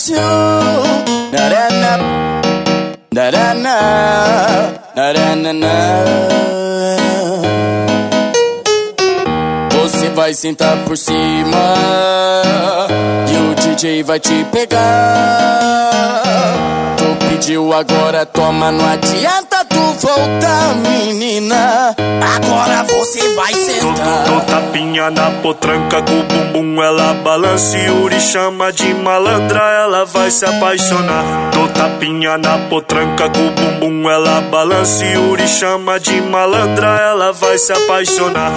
Você vai sentar por cima e o DJ vai te pegar. Tu pediu, agora toma, não adianta tu voltar, menina. Agora você vai sentar. Tô tapinha na potranca, com o bumbum ela balança e Yuri chama de malandra, ela vai se apaixonar. Tô tapinha na potranca, com o bumbum ela balança e Yuri chama de malandra, ela vai se apaixonar.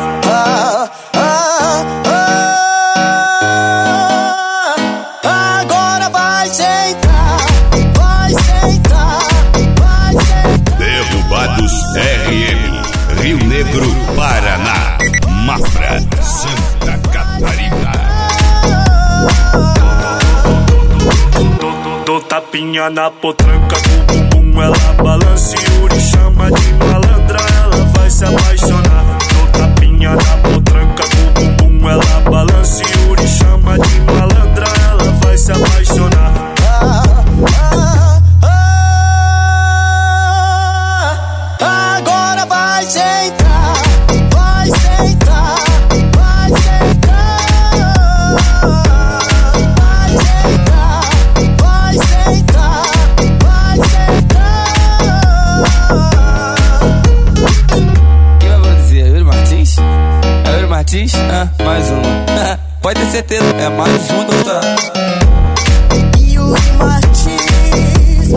Agora vai sentar, vai sentar, vai sentar. Derrubados RM, Rio Negro, Paraná, Mafra, Santa Catarina. Tô tapinha na potranca, com o bumbum ela balança e Yuri chama de malandra, ela vai se apaixonar. Tô tapinha na potranca, com o bumbum ela balança e Yuri chama de malandra, ela vai se apaixonar. Agora vai sentar, vai sentar, vai sentar, vai sentar, vai sentar, vai sentar. Quem vai produzir? É Yuri Martins? É Yuri Martins? Mais um. Pode ter certeza, é mais um, doutor. Yuri Martins.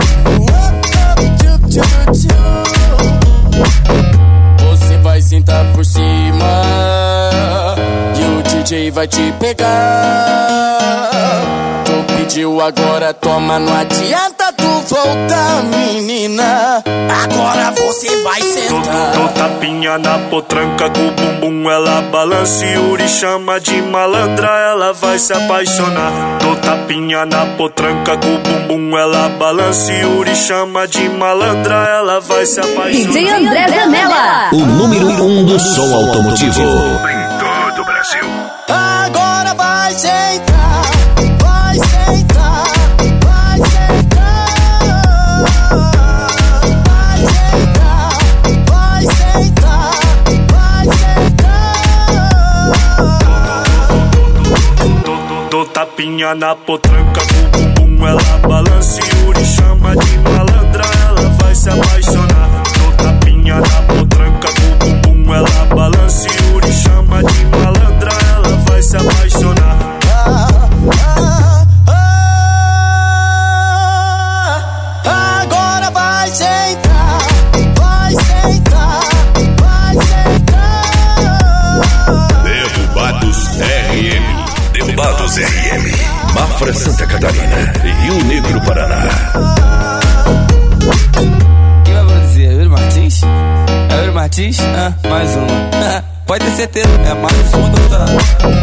Você vai sentar por cima e o DJ vai te pegar. Tu pediu, agora toma, não adianta tu voltar, menina. Agora você vai sentar. Tô tapinha na potranca, com o bumbum ela balança e Yuri chama de malandra, ela vai se apaixonar. Tô tapinha na potranca, com o bumbum ela balança e Yuri chama de malandra, ela vai se apaixonar. DJ André Zanella, O número 1 do som automotivo Em todo o Brasil. Agora vai sentar, vai sentar, vai sentar, vai sentar, vai sentar, vai sentar. Tô tapinha na potranca, com o bumbum ela balança e Yuri chama de malandra, ela vai se apaixonar. Tô tapinha na potranca, com o bumbum ela balança e Yuri chama de malandra, ela vai se apaixonar. Agora vai sentar, vai sentar, vai sentar. Derrubados RM, Derrubados RM, Mafra, Santa Catarina, Rio Negro, Paraná. Quem vai produzir? É Yuri Martins? É Yuri Martins? Mais um. Pode ter certeza, é mais um, doutor.